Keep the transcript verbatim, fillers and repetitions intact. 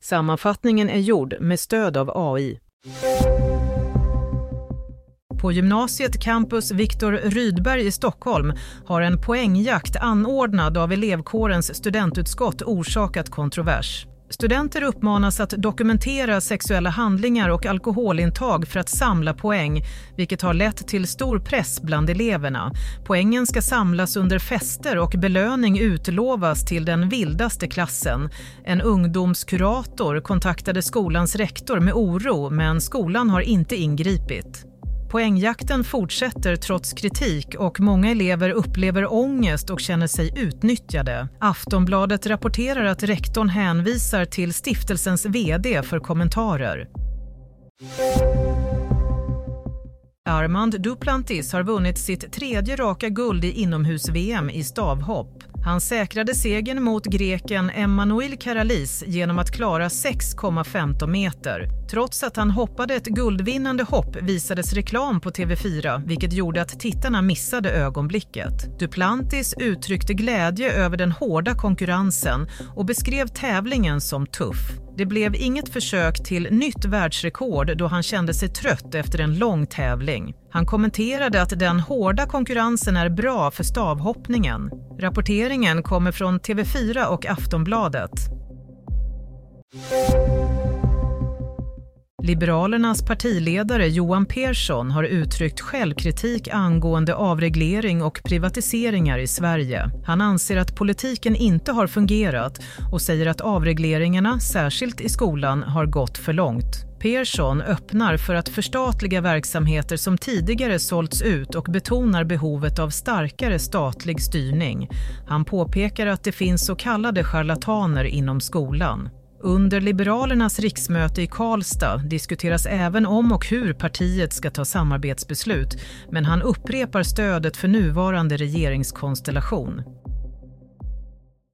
Sammanfattningen är gjord med stöd av A I. På gymnasiet Campus Viktor Rydberg i Stockholm har en poängjakt anordnad av elevkårens studentutskott orsakat kontrovers. Studenter uppmanas att dokumentera sexuella handlingar och alkoholintag för att samla poäng, vilket har lett till stor press bland eleverna. Poängen ska samlas under fester och belöning utlovas till den vildaste klassen. En ungdomskurator kontaktade skolans rektor med oro, men skolan har inte ingripit. Poängjakten fortsätter trots kritik och många elever upplever ångest och känner sig utnyttjade. Aftonbladet rapporterar att rektorn hänvisar till stiftelsens vd för kommentarer. Armand Duplantis har vunnit sitt tredje raka guld i inomhus-V M i stavhopp. Han säkrade segern mot greken Emanuil Karalis genom att klara sex komma femton meter. Trots att han hoppade ett guldvinnande hopp visades reklam på T V fyra, vilket gjorde att tittarna missade ögonblicket. Duplantis uttryckte glädje över den hårda konkurrensen och beskrev tävlingen som tuff. Det blev inget försök till nytt världsrekord då han kände sig trött efter en lång tävling. Han kommenterade att den hårda konkurrensen är bra för stavhoppningen. Rapporteringen kommer från T V fyra och Aftonbladet. Liberalernas partiledare Johan Persson har uttryckt självkritik angående avreglering och privatiseringar i Sverige. Han anser att politiken inte har fungerat och säger att avregleringarna, särskilt i skolan, har gått för långt. Persson öppnar för att förstatliga verksamheter som tidigare sålts ut och betonar behovet av starkare statlig styrning. Han påpekar att det finns så kallade charlataner inom skolan. Under Liberalernas riksmöte i Karlstad diskuteras även om och hur partiet ska ta samarbetsbeslut, men han upprepar stödet för nuvarande regeringskonstellation.